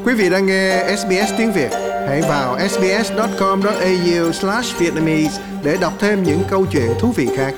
Quý vị đang nghe SBS tiếng Việt. Hãy vào sbs.com.au/vietnamese để đọc thêm những câu chuyện thú vị khác.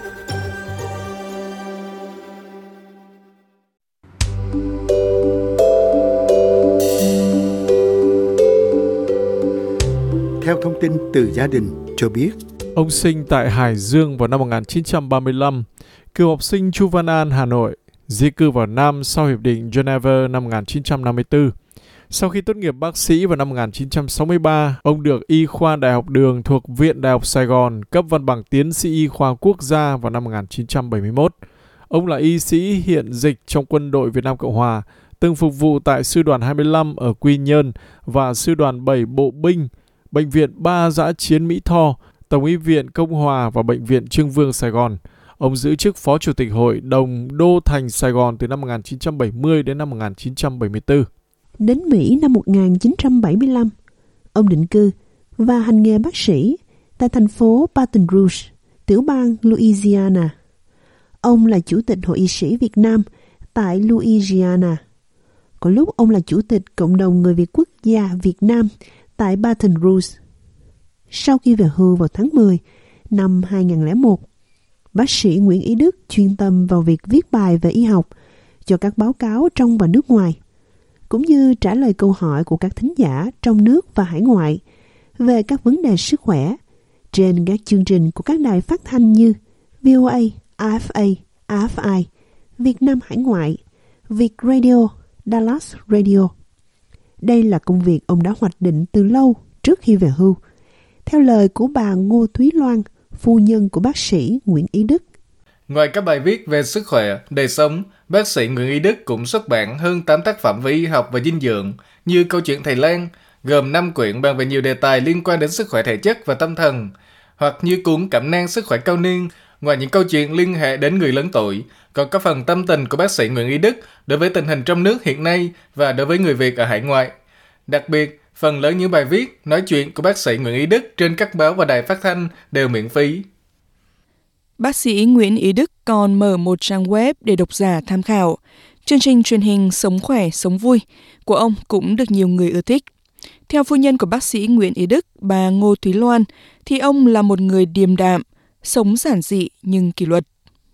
Theo thông tin từ gia đình cho biết, ông sinh tại Hải Dương vào năm 1935, cựu học sinh Chu Văn An, Hà Nội, di cư vào Nam sau Hiệp định Geneva năm 1954. Sau khi tốt nghiệp bác sĩ vào năm 1963, ông được Y khoa Đại học Đường thuộc Viện Đại học Sài Gòn cấp văn bằng tiến sĩ Y khoa quốc gia vào năm 1971. Ông là y sĩ hiện dịch trong Quân đội Việt Nam Cộng Hòa, từng phục vụ tại Sư đoàn 25 ở Quy Nhơn và Sư đoàn 7 Bộ binh, Bệnh viện 3 Dã chiến Mỹ Tho, Tổng y viện Công Hòa và Bệnh viện Trưng Vương Sài Gòn. Ông giữ chức Phó Chủ tịch Hội đồng Đô thành Sài Gòn từ năm 1970 đến năm 1974. Đến Mỹ năm 1975, ông định cư và hành nghề bác sĩ tại thành phố Baton Rouge, tiểu bang Louisiana. Ông là Chủ tịch Hội y sĩ Việt Nam tại Louisiana. Có lúc ông là Chủ tịch Cộng đồng Người Việt Quốc gia Việt Nam tại Baton Rouge. Sau khi về hưu vào tháng 10 năm 2001, bác sĩ Nguyễn Ý Đức chuyên tâm vào việc viết bài về y học cho các báo cáo trong và nước ngoài, cũng như trả lời câu hỏi của các thính giả trong nước và hải ngoại về các vấn đề sức khỏe trên các chương trình của các đài phát thanh như VOA, AFA, AFI, Việt Nam Hải Ngoại, Việt Radio, Dallas Radio. Đây là công việc ông đã hoạch định từ lâu trước khi về hưu, theo lời của bà Ngô Thúy Loan, phu nhân của bác sĩ Nguyễn Ý Đức. Ngoài các bài viết về sức khỏe, đời sống, bác sĩ Nguyễn Ý Đức cũng xuất bản hơn 8 tác phẩm về y học và dinh dưỡng, như Câu chuyện Thầy Lang, gồm 5 quyển bàn về nhiều đề tài liên quan đến sức khỏe thể chất và tâm thần, hoặc như cuốn Cẩm nang sức khỏe cao niên. Ngoài những câu chuyện liên hệ đến người lớn tuổi, còn có phần tâm tình của bác sĩ Nguyễn Ý Đức đối với tình hình trong nước hiện nay và đối với người Việt ở hải ngoại. Đặc biệt, phần lớn những bài viết, nói chuyện của bác sĩ Nguyễn Ý Đức trên các báo và đài phát thanh đều miễn phí. Bác sĩ Nguyễn Ý Đức còn mở một trang web để độc giả tham khảo. Chương trình truyền hình Sống khỏe, sống vui của ông cũng được nhiều người ưa thích. Theo phu nhân của bác sĩ Nguyễn Ý Đức, bà Ngô Thúy Loan, thì ông là một người điềm đạm, sống giản dị nhưng kỷ luật.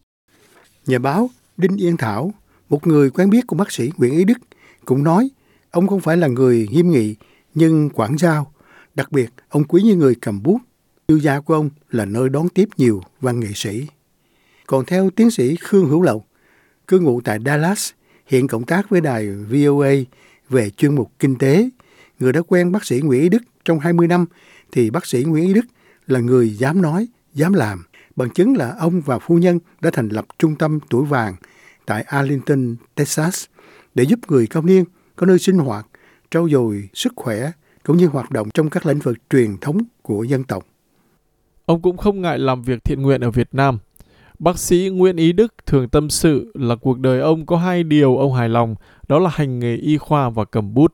Nhà báo Đinh Yên Thảo, một người quen biết của bác sĩ Nguyễn Ý Đức, cũng nói ông không phải là người nghiêm nghị nhưng quảng giao. Đặc biệt, ông quý như người cầm bút. Tư gia của ông là nơi đón tiếp nhiều văn nghệ sĩ. Còn theo tiến sĩ Khương Hữu Lộc, cư ngụ tại Dallas, hiện cộng tác với đài VOA về chuyên mục kinh tế, người đã quen bác sĩ Nguyễn Ý Đức trong 20 năm, thì bác sĩ Nguyễn Ý Đức là người dám nói, dám làm. Bằng chứng là ông và phu nhân đã thành lập trung tâm tuổi vàng tại Arlington, Texas, để giúp người cao niên có nơi sinh hoạt, trau dồi sức khỏe, cũng như hoạt động trong các lĩnh vực truyền thống của dân tộc. Ông cũng không ngại làm việc thiện nguyện ở Việt Nam. Bác sĩ Nguyễn Ý Đức thường tâm sự là cuộc đời ông có 2 điều ông hài lòng, đó là hành nghề y khoa và cầm bút.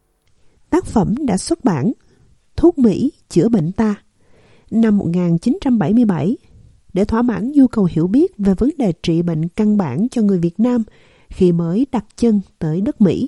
Tác phẩm đã xuất bản Thuốc Mỹ chữa bệnh ta năm 1977 để thỏa mãn nhu cầu hiểu biết về vấn đề trị bệnh căn bản cho người Việt Nam khi mới đặt chân tới đất Mỹ.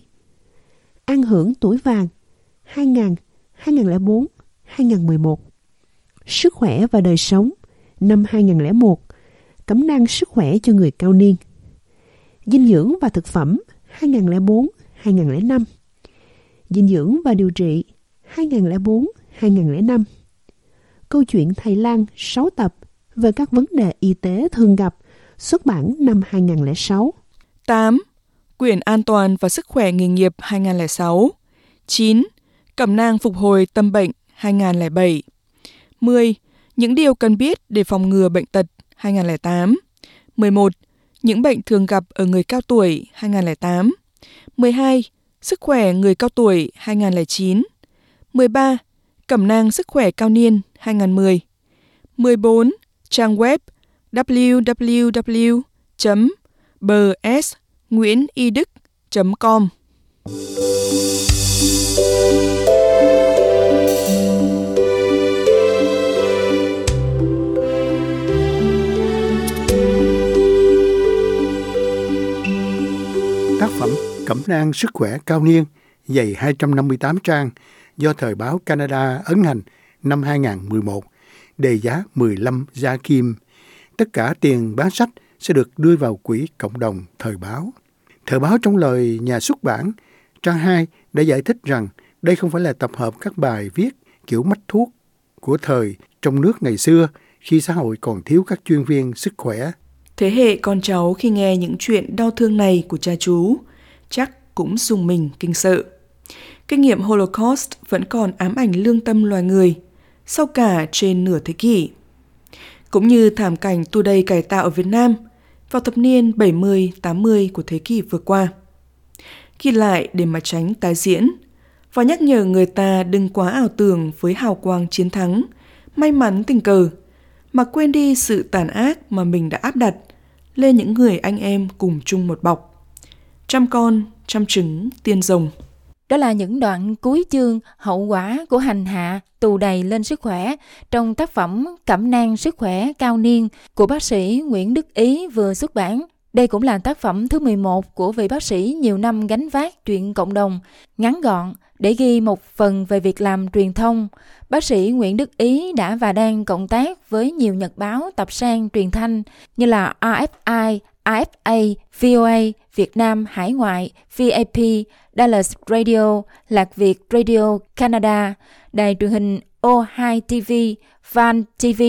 An hưởng tuổi vàng 2000, 2004, 2011. Sức khỏe và đời sống năm 2001, cẩm nang sức khỏe cho người cao niên. Dinh dưỡng và thực phẩm 2004, 2005. Dinh dưỡng và điều trị 2004, 2005. Câu chuyện Thầy Lang 6 tập về các vấn đề y tế thường gặp, xuất bản năm 2006. 8. Quyển An toàn và sức khỏe nghề nghiệp 2006. 9. Cẩm nang phục hồi tâm bệnh 2007. 10. Những điều cần biết để phòng ngừa bệnh tật 2008. 11. Những bệnh thường gặp ở người cao tuổi 2008. 12. Sức khỏe người cao tuổi 2009. 13. Cẩm nang sức khỏe cao niên 2010. 14. Trang web www.bsnguyenidức.com. Tác phẩm Cẩm nang sức khỏe cao niên dày 258 trang do Thời báo Canada ấn hành năm 2011, đề giá 15 gia kim. Tất cả tiền bán sách sẽ được đưa vào quỹ cộng đồng Thời báo. Thời báo trong lời nhà xuất bản, trang 2 đã giải thích rằng đây không phải là tập hợp các bài viết kiểu mách thuốc của thời trong nước ngày xưa khi xã hội còn thiếu các chuyên viên sức khỏe. Thế hệ con cháu khi nghe những chuyện đau thương này của cha chú, chắc cũng rùng mình kinh sợ. Kinh nghiệm Holocaust vẫn còn ám ảnh lương tâm loài người sau cả trên nửa thế kỷ. Cũng như thảm cảnh tù đầy cải tạo ở Việt Nam vào thập niên 70-80 của thế kỷ vừa qua. Ghi lại để mà tránh tái diễn và nhắc nhở người ta đừng quá ảo tưởng với hào quang chiến thắng, may mắn tình cờ, mà quên đi sự tàn ác mà mình đã áp đặt lên những người anh em cùng chung một bọc. Trăm con, trăm trứng, tiên rồng. Đó là những đoạn cuối chương hậu quả của hành hạ tù đầy lên sức khỏe trong tác phẩm Cẩm nang sức khỏe cao niên của bác sĩ Nguyễn Đức Ý vừa xuất bản. Đây cũng là tác phẩm thứ 11 của vị bác sĩ nhiều năm gánh vác chuyện cộng đồng, ngắn gọn để ghi một phần về việc làm truyền thông. Bác sĩ Nguyễn Đức Ý đã và đang cộng tác với nhiều nhật báo, tập san, truyền thanh như là RFI, AFA, VOA, Việt Nam Hải ngoại, VAP, Dallas Radio, Lạc Việt Radio Canada, đài truyền hình O2 TV, Van TV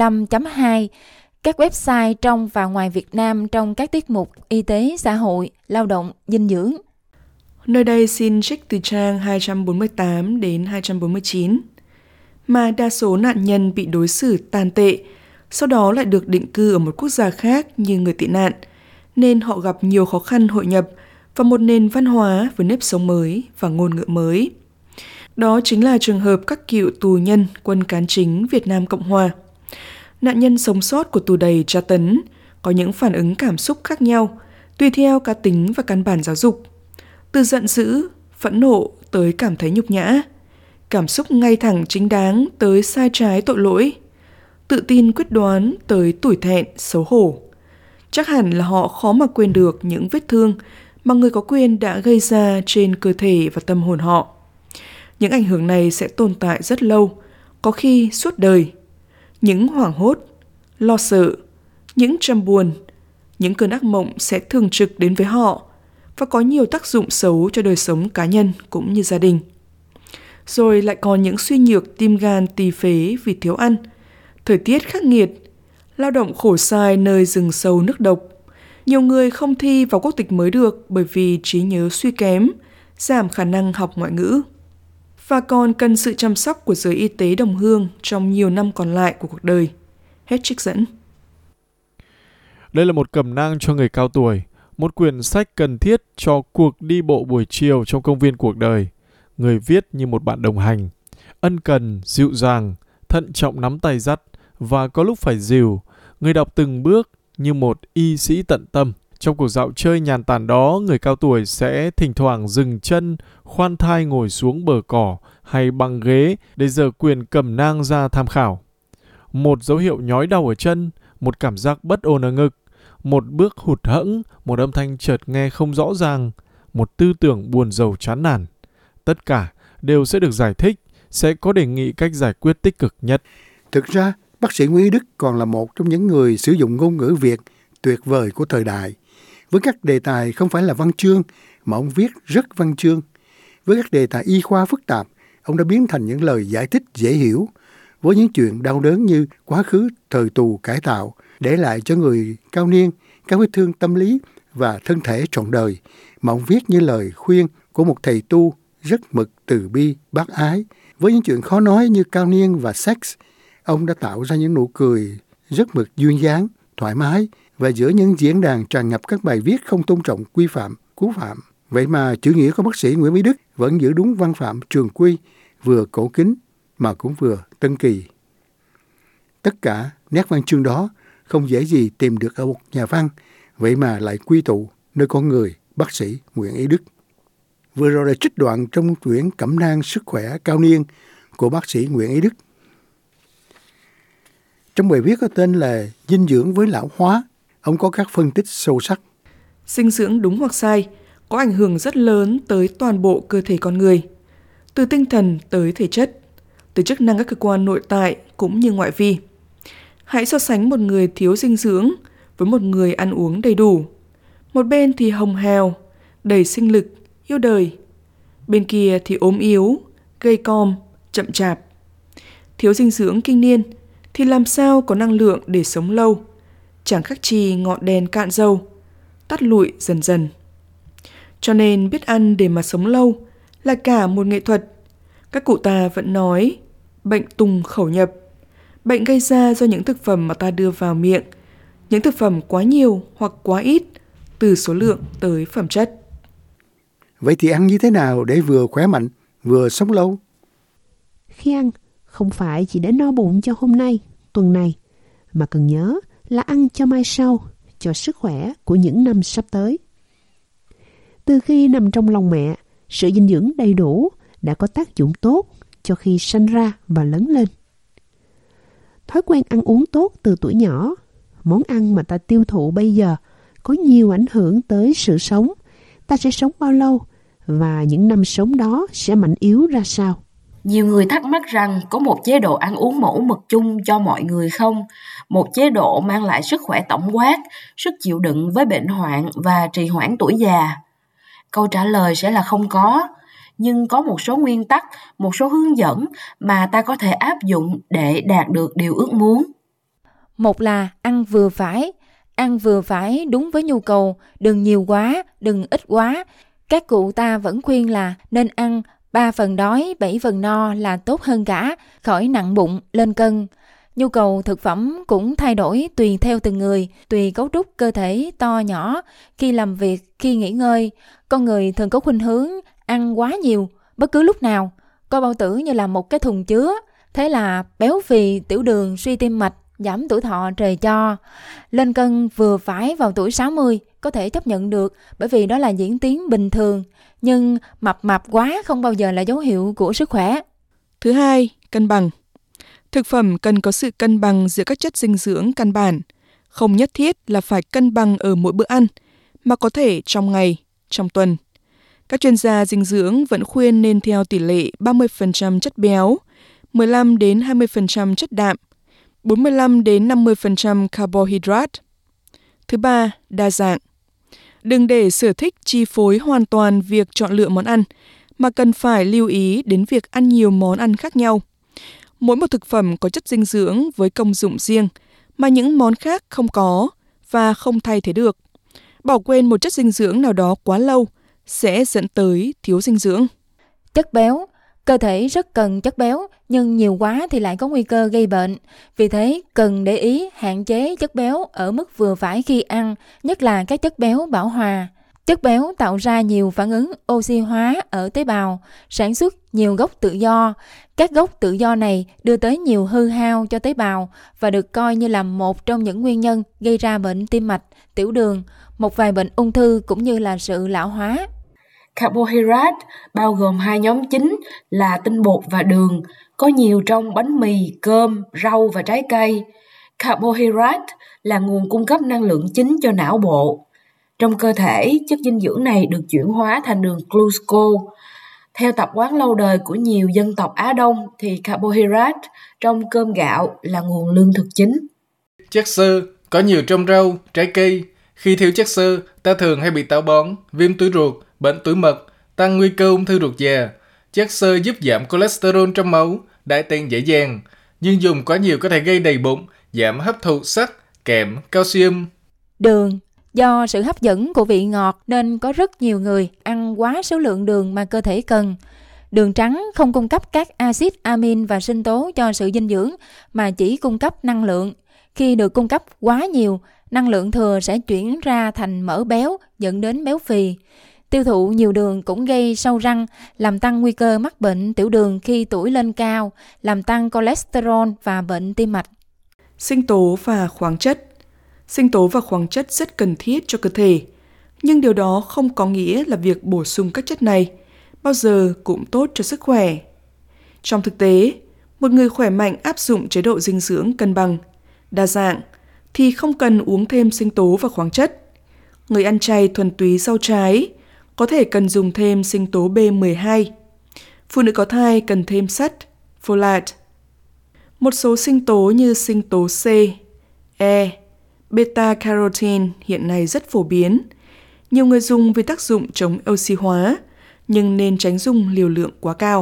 55.2, các website trong và ngoài Việt Nam trong các tiết mục y tế, xã hội, lao động, dinh dưỡng. Nơi đây xin trích từ trang 248 đến 249. Mà đa số nạn nhân bị đối xử tàn tệ, sau đó lại được định cư ở một quốc gia khác như người tị nạn, nên họ gặp nhiều khó khăn hội nhập vào một nền văn hóa với nếp sống mới và ngôn ngữ mới. Đó chính là trường hợp các cựu tù nhân quân cán chính Việt Nam Cộng Hòa. Nạn nhân sống sót của tù đầy tra tấn có những phản ứng cảm xúc khác nhau tùy theo cá tính và căn bản giáo dục. Từ giận dữ, phẫn nộ tới cảm thấy nhục nhã, cảm xúc ngay thẳng chính đáng tới sai trái tội lỗi, tự tin quyết đoán tới tủi thẹn, xấu hổ. Chắc hẳn là họ khó mà quên được những vết thương mà người có quyền đã gây ra trên cơ thể và tâm hồn họ. Những ảnh hưởng này sẽ tồn tại rất lâu, có khi suốt đời. Những hoảng hốt, lo sợ, những trăm buồn, những cơn ác mộng sẽ thường trực đến với họ và có nhiều tác dụng xấu cho đời sống cá nhân cũng như gia đình. Rồi lại còn những suy nhược tim gan tỳ phế vì thiếu ăn, thời tiết khắc nghiệt, lao động khổ sai nơi rừng sâu nước độc. Nhiều người không thi vào quốc tịch mới được bởi vì trí nhớ suy kém, giảm khả năng học ngoại ngữ. Và còn cần sự chăm sóc của giới y tế đồng hương trong nhiều năm còn lại của cuộc đời. Hết trích dẫn. Đây là một cẩm nang cho người cao tuổi, một quyển sách cần thiết cho cuộc đi bộ buổi chiều trong công viên cuộc đời. Người viết như một bạn đồng hành, ân cần, dịu dàng, thận trọng nắm tay dắt và có lúc phải dìu. Người đọc từng bước như một y sĩ tận tâm. Trong cuộc dạo chơi nhàn tản đó, người cao tuổi sẽ thỉnh thoảng dừng chân, khoan thai ngồi xuống bờ cỏ hay băng ghế để dở quyển cẩm nang ra tham khảo. Một dấu hiệu nhói đau ở chân, một cảm giác bất ổn ở ngực, một bước hụt hẫng, một âm thanh chợt nghe không rõ ràng, một tư tưởng buồn rầu chán nản. Tất cả đều sẽ được giải thích, sẽ có đề nghị cách giải quyết tích cực nhất. Thực ra, bác sĩ Nguyễn Ý Đức còn là một trong những người sử dụng ngôn ngữ Việt tuyệt vời của thời đại. Với các đề tài không phải là văn chương, mà ông viết rất văn chương. Với các đề tài y khoa phức tạp, ông đã biến thành những lời giải thích dễ hiểu. Với những chuyện đau đớn như quá khứ thời tù cải tạo, để lại cho người cao niên các vết thương tâm lý và thân thể trọn đời, mà ông viết như lời khuyên của một thầy tu rất mực từ bi, bác ái. Với những chuyện khó nói như cao niên và sex, ông đã tạo ra những nụ cười rất mực duyên dáng, thoải mái, và giữa những diễn đàn tràn ngập các bài viết không tôn trọng quy phạm, cú phạm. Vậy mà chữ nghĩa của bác sĩ Nguyễn Ý Đức vẫn giữ đúng văn phạm trường quy, vừa cổ kính mà cũng vừa tân kỳ. Tất cả nét văn chương đó không dễ gì tìm được ở một nhà văn, vậy mà lại quy tụ nơi con người bác sĩ Nguyễn Ý Đức. Vừa rồi là trích đoạn trong quyển Cẩm nang sức khỏe cao niên của bác sĩ Nguyễn Ý Đức. Trong bài viết có tên là Dinh dưỡng với lão hóa, ông có các phân tích sâu sắc. Dinh dưỡng đúng hoặc sai có ảnh hưởng rất lớn tới toàn bộ cơ thể con người, từ tinh thần tới thể chất, từ chức năng các cơ quan nội tại cũng như ngoại vi. Hãy so sánh một người thiếu dinh dưỡng với một người ăn uống đầy đủ. Một bên thì hồng hào, đầy sinh lực, yêu đời. Bên kia thì ốm yếu, gầy còm, chậm chạp. Thiếu dinh dưỡng kinh niên thì làm sao có năng lượng để sống lâu, chẳng khác chi ngọn đèn cạn dầu, tắt lụi dần dần. Cho nên biết ăn để mà sống lâu là cả một nghệ thuật. Các cụ ta vẫn nói, bệnh tùng khẩu nhập, bệnh gây ra do những thực phẩm mà ta đưa vào miệng, những thực phẩm quá nhiều hoặc quá ít, từ số lượng tới phẩm chất. Vậy thì ăn như thế nào để vừa khỏe mạnh, vừa sống lâu? Khi ăn, không phải chỉ để no bụng cho hôm nay, tuần này, mà cần nhớ là ăn cho mai sau, cho sức khỏe của những năm sắp tới. Từ khi nằm trong lòng mẹ, sự dinh dưỡng đầy đủ đã có tác dụng tốt cho khi sanh ra và lớn lên. Thói quen ăn uống tốt từ tuổi nhỏ, món ăn mà ta tiêu thụ bây giờ có nhiều ảnh hưởng tới sự sống, ta sẽ sống bao lâu và những năm sống đó sẽ mạnh yếu ra sao. Nhiều người thắc mắc rằng có một chế độ ăn uống mẫu mực chung cho mọi người không? Một chế độ mang lại sức khỏe tổng quát, sức chịu đựng với bệnh hoạn và trì hoãn tuổi già? Câu trả lời sẽ là không có, nhưng có một số nguyên tắc, một số hướng dẫn mà ta có thể áp dụng để đạt được điều ước muốn. Một là ăn vừa phải đúng với nhu cầu, đừng nhiều quá, đừng ít quá. Các cụ ta vẫn khuyên là nên ăn 3 phần đói, 7 phần no là tốt hơn cả, khỏi nặng bụng, lên cân. Nhu cầu thực phẩm cũng thay đổi tùy theo từng người, tùy cấu trúc cơ thể to nhỏ, khi làm việc, khi nghỉ ngơi. Con người thường có khuynh hướng ăn quá nhiều, bất cứ lúc nào, coi bao tử như là một cái thùng chứa. Thế là béo phì, tiểu đường, suy tim mạch, giảm tuổi thọ trời cho. Lên cân vừa phải vào tuổi 60 có thể chấp nhận được, bởi vì đó là diễn tiến bình thường. Nhưng mập quá không bao giờ là dấu hiệu của sức khỏe. Thứ hai, cân bằng. Thực phẩm cần có sự cân bằng giữa các chất dinh dưỡng căn bản. Không nhất thiết là phải cân bằng ở mỗi bữa ăn, mà có thể trong ngày, trong tuần. Các chuyên gia dinh dưỡng vẫn khuyên nên theo tỷ lệ 30% chất béo, 15-20% chất đạm, 45-50% carbohydrate. Thứ ba, đa dạng. Đừng để sở thích chi phối hoàn toàn việc chọn lựa món ăn, mà cần phải lưu ý đến việc ăn nhiều món ăn khác nhau. Mỗi một thực phẩm có chất dinh dưỡng với công dụng riêng, mà những món khác không có và không thay thế được. Bỏ quên một chất dinh dưỡng nào đó quá lâu sẽ dẫn tới thiếu dinh dưỡng. Chất béo. Cơ thể rất cần chất béo, nhưng nhiều quá thì lại có nguy cơ gây bệnh. Vì thế, cần để ý hạn chế chất béo ở mức vừa phải khi ăn, nhất là các chất béo bão hòa. Chất béo tạo ra nhiều phản ứng oxy hóa ở tế bào, sản xuất nhiều gốc tự do. Các gốc tự do này đưa tới nhiều hư hao cho tế bào và được coi như là một trong những nguyên nhân gây ra bệnh tim mạch, tiểu đường, một vài bệnh ung thư cũng như là sự lão hóa. Carbohydrate bao gồm hai nhóm chính là tinh bột và đường, có nhiều trong bánh mì, cơm, rau và trái cây. Carbohydrate là nguồn cung cấp năng lượng chính cho não bộ. Trong cơ thể, chất dinh dưỡng này được chuyển hóa thành đường glucose. Theo tập quán lâu đời của nhiều dân tộc Á Đông thì carbohydrate trong cơm gạo là nguồn lương thực chính. Chất xơ có nhiều trong rau, trái cây. Khi thiếu chất xơ, ta thường hay bị táo bón, viêm túi ruột, bệnh túi mật, tăng nguy cơ ung thư ruột già. Chất xơ giúp giảm cholesterol trong máu, đại tiện dễ dàng, nhưng dùng quá nhiều có thể gây đầy bụng, giảm hấp thụ sắt, kẽm, calcium. Đường. Do sự hấp dẫn của vị ngọt nên có rất nhiều người ăn quá số lượng đường mà cơ thể cần. Đường trắng không cung cấp các axit amin và sinh tố cho sự dinh dưỡng mà chỉ cung cấp năng lượng. Khi được cung cấp quá nhiều, năng lượng thừa sẽ chuyển ra thành mỡ béo dẫn đến béo phì. Tiêu thụ nhiều đường cũng gây sâu răng, làm tăng nguy cơ mắc bệnh tiểu đường khi tuổi lên cao, làm tăng cholesterol và bệnh tim mạch. Sinh tố và khoáng chất. Sinh tố và khoáng chất rất cần thiết cho cơ thể, nhưng điều đó không có nghĩa là việc bổ sung các chất này bao giờ cũng tốt cho sức khỏe. Trong thực tế, một người khỏe mạnh áp dụng chế độ dinh dưỡng cân bằng, đa dạng thì không cần uống thêm sinh tố và khoáng chất. Người ăn chay thuần túy rau trái có thể cần dùng thêm sinh tố B12. Phụ nữ có thai cần thêm sắt, folate. Một số sinh tố như sinh tố C, E, beta-carotene hiện nay rất phổ biến. Nhiều người dùng vì tác dụng chống oxy hóa, nhưng nên tránh dùng liều lượng quá cao.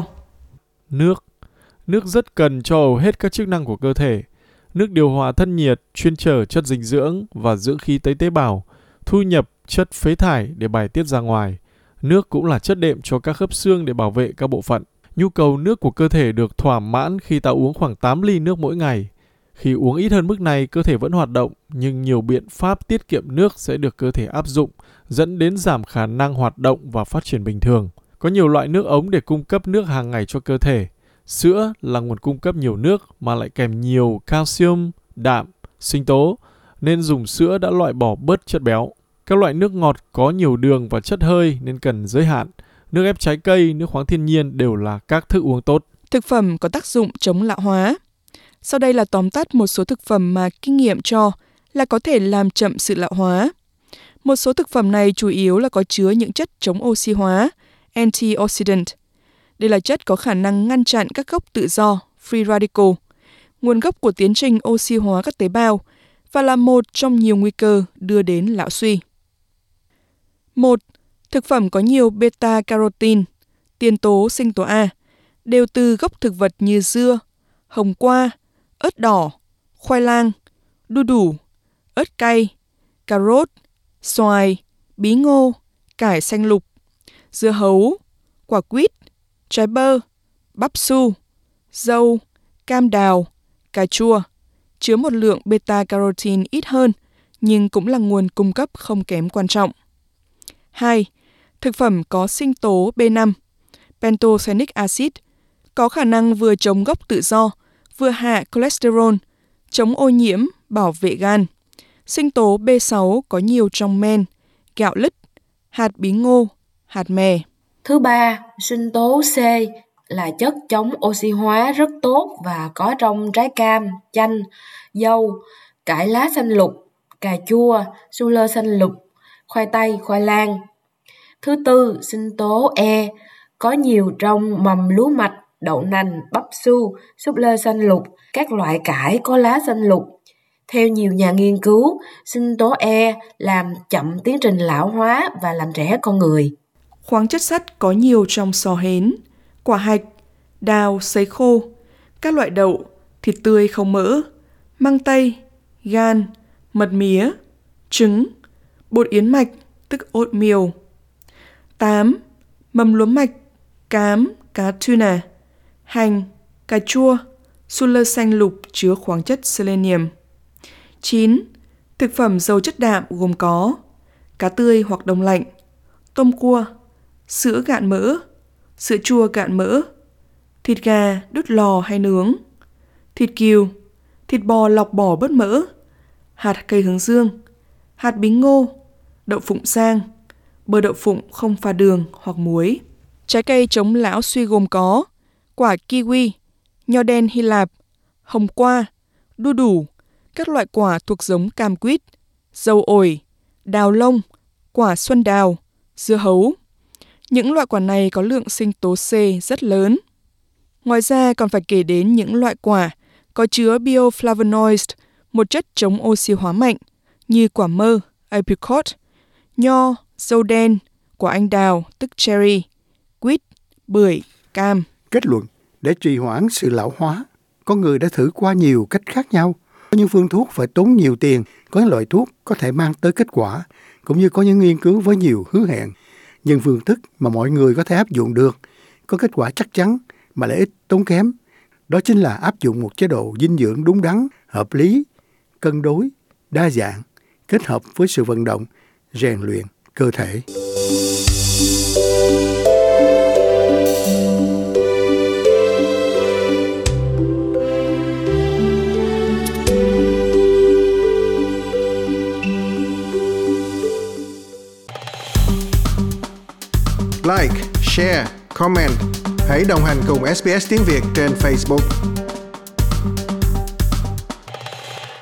Nước rất cần cho hầu hết các chức năng của cơ thể. Nước điều hòa thân nhiệt, chuyên chở chất dinh dưỡng và giữ khí tới tế bào, thu nhập chất phế thải để bài tiết ra ngoài. Nước cũng là chất đệm cho các khớp xương để bảo vệ các bộ phận. Nhu cầu nước của cơ thể được thỏa mãn khi ta uống khoảng 8 ly nước mỗi ngày. Khi uống ít hơn mức này, cơ thể vẫn hoạt động, nhưng nhiều biện pháp tiết kiệm nước sẽ được cơ thể áp dụng, dẫn đến giảm khả năng hoạt động và phát triển bình thường. Có nhiều loại nước ống để cung cấp nước hàng ngày cho cơ thể. Sữa là nguồn cung cấp nhiều nước mà lại kèm nhiều calcium, đạm, sinh tố, nên dùng sữa đã loại bỏ bớt chất béo. Các loại nước ngọt có nhiều đường và chất hơi nên cần giới hạn. Nước ép trái cây, nước khoáng thiên nhiên đều là các thức uống tốt. Thực phẩm có tác dụng chống lão hóa. Sau đây là tóm tắt một số thực phẩm mà kinh nghiệm cho là có thể làm chậm sự lão hóa. Một số thực phẩm này chủ yếu là có chứa những chất chống oxy hóa, antioxidant. Đây là chất có khả năng ngăn chặn các gốc tự do, free radical, nguồn gốc của tiến trình oxy hóa các tế bào và là một trong nhiều nguy cơ đưa đến lão suy. 1. Thực phẩm có nhiều beta-carotene, tiền tố sinh tố A, đều từ gốc thực vật như dưa, hồng qua, ớt đỏ, khoai lang, đu đủ, ớt cay, cà rốt, xoài, bí ngô, cải xanh lục, dưa hấu, quả quýt, trái bơ, bắp su, dâu, cam đào, cà chua, chứa một lượng beta-carotene ít hơn, nhưng cũng là nguồn cung cấp không kém quan trọng. 2. Thực phẩm có sinh tố B5, pantothenic acid, có khả năng vừa chống gốc tự do, vừa hạ cholesterol, chống ô nhiễm, bảo vệ gan. Sinh tố B6 có nhiều trong men, gạo lứt, hạt bí ngô, hạt mè. Thứ ba, sinh tố C là chất chống oxy hóa rất tốt và có trong trái cam, chanh, dâu, cải lá xanh lục, cà chua, su lơ xanh lục, khoai tây, khoai lang. Thứ tư, sinh tố E có nhiều trong mầm lúa mạch, đậu nành, bắp su, súp lơ xanh lục, các loại cải có lá xanh lục. Theo nhiều nhà nghiên cứu, sinh tố E làm chậm tiến trình lão hóa và làm trẻ con người. Khoáng chất sắt có nhiều trong sò hến, quả hạch, đào sấy khô, các loại đậu, thịt tươi không mỡ, măng tây, gan, mật mía, trứng, bột yến mạch, tức oatmeal. 8. Mầm lúa mạch, cám, cá tuna, hành, cà chua, su lơ xanh lục chứa khoáng chất selenium. 9. Thực phẩm giàu chất đạm gồm có cá tươi hoặc đông lạnh, tôm cua, sữa cạn mỡ, sữa chua cạn mỡ, thịt gà đút lò hay nướng, thịt cừu, thịt bò lọc bỏ bớt mỡ, hạt cây hướng dương, hạt bí ngô, đậu phụng rang, bơ đậu phụng không pha đường hoặc muối. Trái cây chống lão suy gồm có quả kiwi, nho đen Hy Lạp, hồng qua, đu đủ, các loại quả thuộc giống cam quýt, dâu ổi, đào lông, quả xuân đào, dưa hấu. Những loại quả này có lượng sinh tố C rất lớn. Ngoài ra còn phải kể đến những loại quả có chứa bioflavonoids, một chất chống oxy hóa mạnh, như quả mơ, apricot, nho, dâu đen, quả anh đào, tức cherry, quýt, bưởi, cam. Kết luận, để trì hoãn sự lão hóa, con người đã thử qua nhiều cách khác nhau. Có những phương thuốc phải tốn nhiều tiền, có những loại thuốc có thể mang tới kết quả, cũng như có những nghiên cứu với nhiều hứa hẹn. Nhưng phương thức mà mọi người có thể áp dụng được, có kết quả chắc chắn mà lợi ích tốn kém, đó chính là áp dụng một chế độ dinh dưỡng đúng đắn, hợp lý, cân đối, đa dạng, kết hợp với sự vận động, rèn luyện cơ thể. Like, share, comment. Hãy đồng hành cùng SBS tiếng Việt trên Facebook.